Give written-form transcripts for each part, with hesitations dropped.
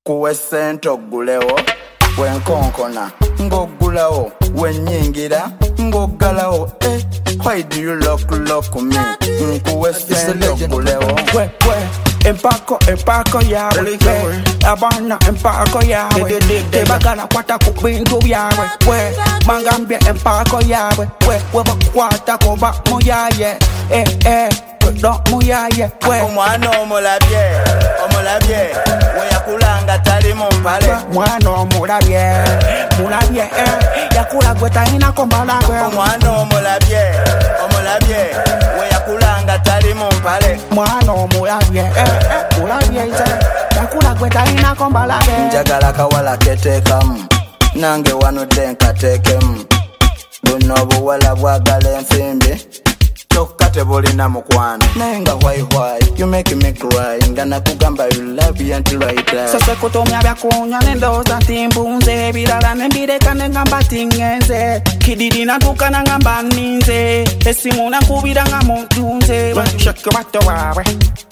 Kuwe sente ogulewo wenkonkona ngogulawo wenyingira ngogalawo why do you lock me kuwe sente ogulewo empako yawe abana empako yawe tebagala kwata kubintu byawe mangambye empako yawe webakwata kuba muyaye do muyaye omwana omulabye weyakulanga tali mumpale mwana omulabye yakula gwe talina kombalawe omwana omulabye weyakulanga tali mumpale mwana omulabye yakula gwe talina kombalawe njagala kawala keteekamu nange wanudde nkateekemu buno obuwala bwagala ensimbi kyokka tebulina mukwano naye nga why you make me cry nga nakugamba you love you until right time sose kutumya byakunywa nendooza timbunze ebirala nembireka nengamba tingenze kididi natuuka nangamba nninze esimu nakubira nga muntunze sheke bato wawe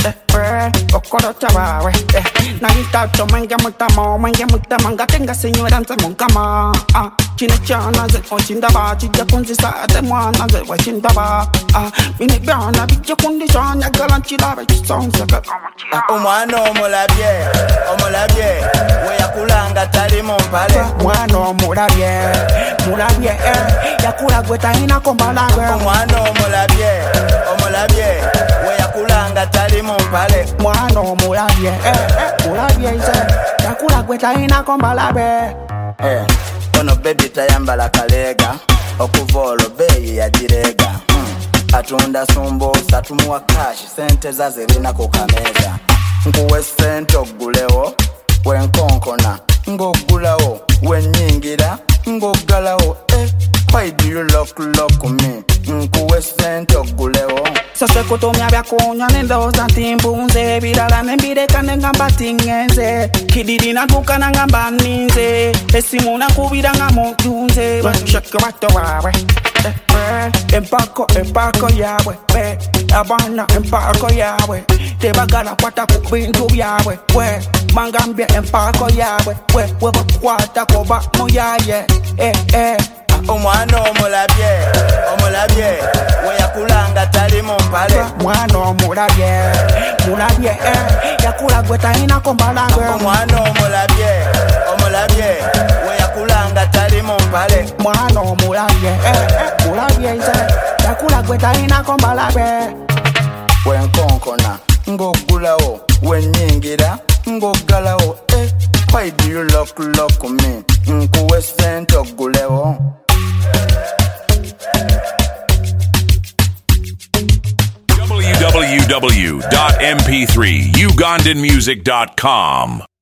okolota wawe nayitato mwenge mutama nga tengasinywera nze mukama kino kyanaze okindaba kijja kunzisa ate mwana nze wekindaba bino byana bijja kundisa njagala nkirabe kisonseke omwana omulabye weyakulanga tali mumpale mwana omulabye yakula gwe talina kombalawe omwana omulabye weyakulanga tali mumpale mwana omulabye yakula gwe talina kombalawe ono baby tayambala kaleega okuva olwo beeyi yagireega atunda sumbusa tumuwa kashi sente zazirina ku kameeza nkuwe sente ogulewo wenkonkona ngogulawo wenyingira ngogalawo why do you lock me nkuwe sente ogulewo sose kutumya byakunywa nendooza timbunze ebirala nembireka nengamba tingenze kididi natuuka nangamba nninze esimu nakubira nga muntunze sheke bato wawe empako yawe abana empako yawe tebagala kwata kubintu byawe mangambye empako yawe webakwata kuba muyaye omwana omulabye weyakulanga tali mumpale mwana omulabye yakula gwe talina kombalawe omwana omulabye weyakulanga tali mumpale mwana omulabye yakula gwe talina kombalawe wenkonkona ngogulawo wenyingira ngogalawo why do you lock me nkuwe sente ogulewo www.mp3ugandanmusic.com